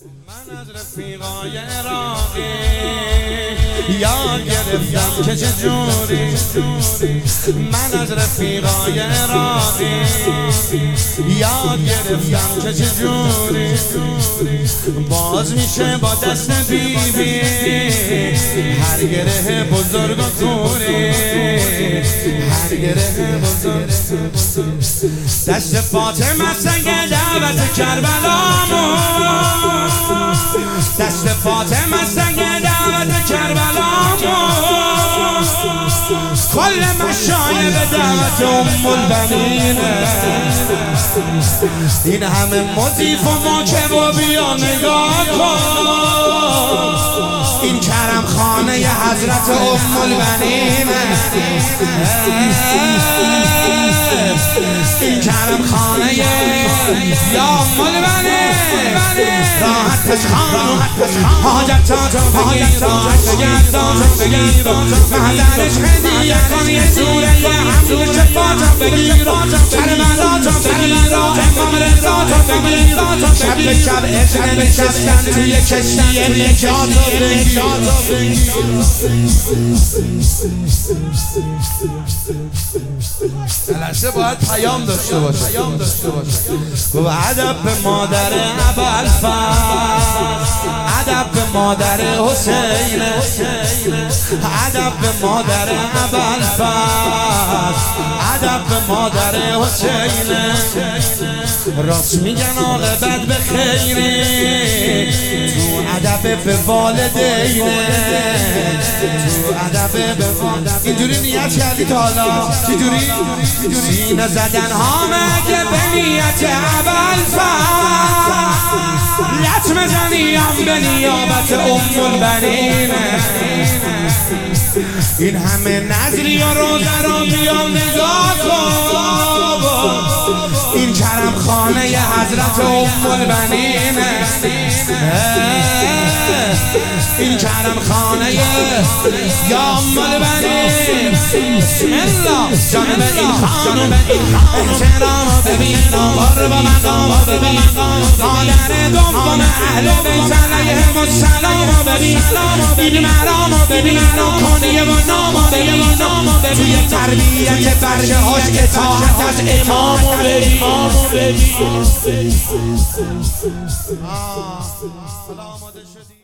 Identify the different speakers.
Speaker 1: من از رفیقای عراقی یاد گرفتم که چجوری من از رفیقای عراقی یاد گرفتم که چجوری باز میشه با دست بیبی هر گره بزرگ و کوری هر گره بزرگ دست فاطمه سنگ دعوت کربلامو دست فاطمه سنگ دعوت کربلامو کل مشایب دعوت ام البنینه این همه مضیف و موکب و بیا نگاه کن این کرم خانه حضرت ام البنینه این کرم خانه یا ام البنین راحت پس خانم حاجت تا بگیر راحت بگیر محضرش هدیه کن یه سوره حمد شفاعت بگیر کربلا تا بگیر امام رضا تا بگیر شب به شب عشق نشستن توی کشتی نجات بگیر جلسه باید پیام داشته باشه گو ادب به مادر ابوالفضل ادب به مادر حسین ادب به مادر ابوالفضل ادب به مادر حسین راست میگن عاقبت به خیره تو ادب به والدین تو ادب به والدین اینجوری نیت کردی تا حالا چجوری؟ سینه زدن ها مگه به نیت ابوالفضل لطمه زنیم به نیابت ام البنین این همه نظری و روزه را بیام نگاه کن این کرم خانه حضرت ام البنین این کرم خانه یا ام البنین بسم الله جانب این خانم احترام ببین قرب مقام ببین مادر دوم اهل بیت علیهم السلام ببین این مرام ببین کنیه و نام ببین توی تربیت بچه هاش اطاعت از امام ببین